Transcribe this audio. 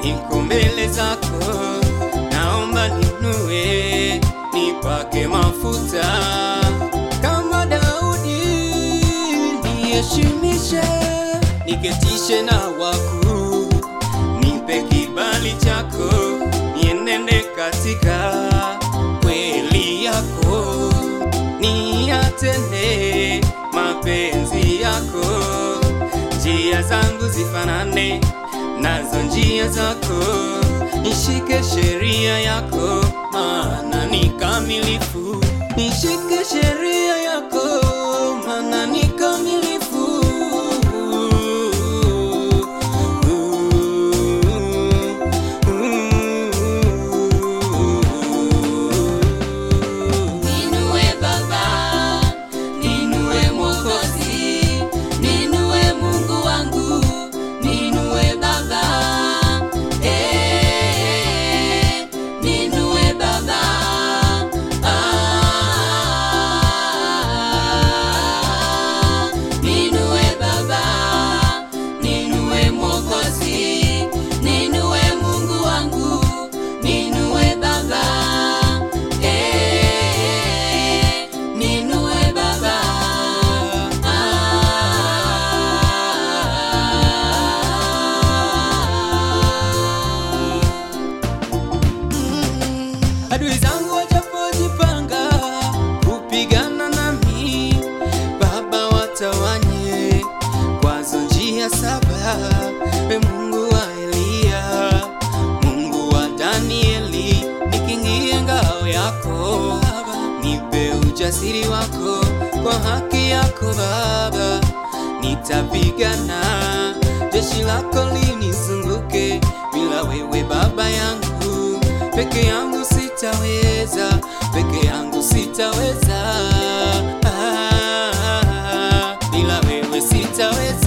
niko mbele zako, naomba ninue, nipake mafuta kama Daudi, niheshimishe, niketishe na wakuu, nipe kibali chako, nienende katika kweli yako, niyatende mapenzi yako, njia zangu zifanane nazo njia zako, nishike sheria yako, maana ni kamilifu, nishike sheria yako, maana ni kamilifu. Adui zangu wajapojipanga kupigana nami, Baba watawanye kwazo njia saba. Mungu wa Elia, Mungu wa Danieli, nikingie ngao yako, nipe ujasiri wako kwa haki yako Baba. Nitapigana jeshi lako linizunguke, bila wewe Baba yangu peke yangu sitaweza, peke yangu sitaweza, bila wewe sitaweza.